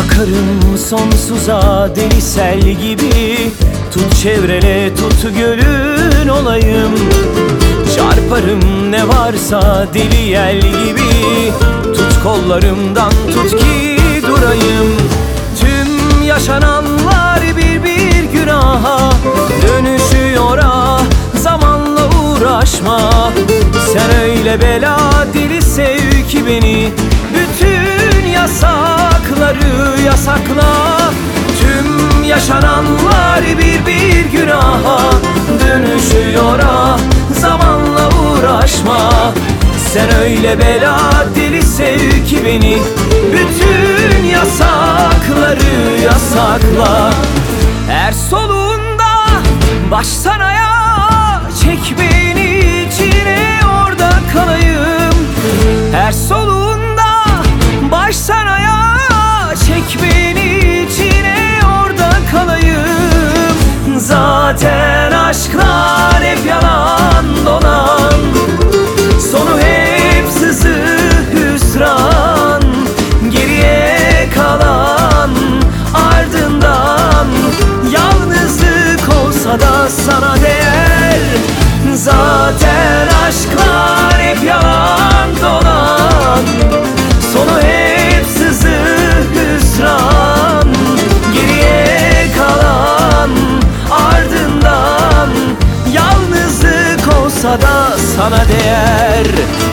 Akarım sonsuza deli sel gibi. Tut çevrele tut gölün olayım. Çarparım ne varsa deli yel gibi. Tut kollarımdan tut ki durayım. Tüm yaşananlar bir bir günaha dönüşüyor ah, zamanla uğraşma. Sen öyle bela deli sev ki beni, bütün yasakları yasakla. Tüm yaşananlar bir bir günaha dönüşüyor ah, zamanla uğraşma. Sen öyle bela deli sev ki beni, bütün yasakları yasakla. Her soluğunda baştan ayağa çek beni içine, orada kalayım. Her soluğunda baştan ayağa çek beni içine, orada kalayım. Zaten aşklar hep yalan dolan, sonu hep sızı hüsran. Geriye kalan ardından yalnızlık olsa da sana değer. Zaten aşklar hep yalan dolan, sonu hep sızı hüsran. Geriye kalan ardından yalnızlık olsa da sana değer.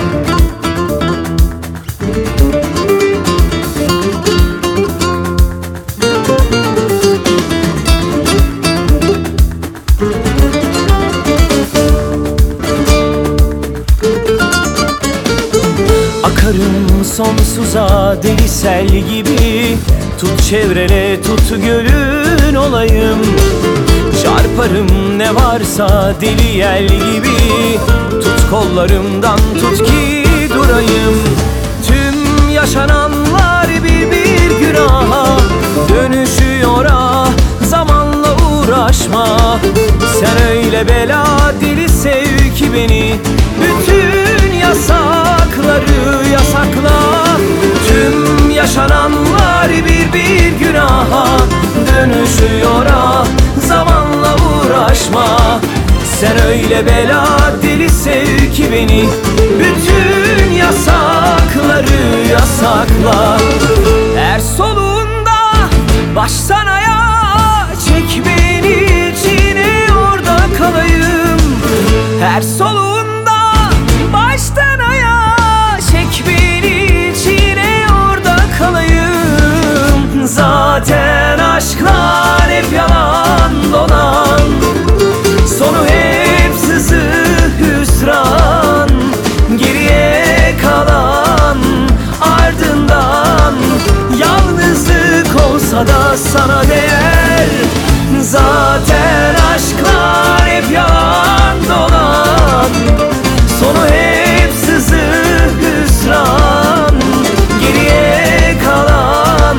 Akarım sonsuza deli sel gibi. Tut çevrele tut gölün olayım. Çarparım ne varsa deli yel gibi. Tut kollarımdan tut ki durayım. Tüm yaşananlar bir bir günaha dönüşüyor ah, zamanla uğraşma. Sen öyle bela deli sev ki beni, bütün yasakları yasakla. Tüm yaşananlar bir bir günaha dönüşüyor ah, zamanla uğraşma. Sen öyle bela deli sev ki beni, bütün yasakları yasakla. Her soluğunda baştan ayağa çek beni içine, orada kalayım. Her soluğunda baştan ayağa çek beni içine, orada kalayım. Zaten aşklar hep yalan dolan, sonu hep sızı hüsran. Geriye kalan ardından yalnızlık olsa da sana değer. Zaten aşklar hep yalan dolan, sonu hep sızı hüsran. Geriye kalan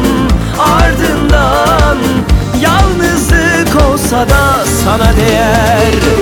ardından yalnızlık olsa da sana değer.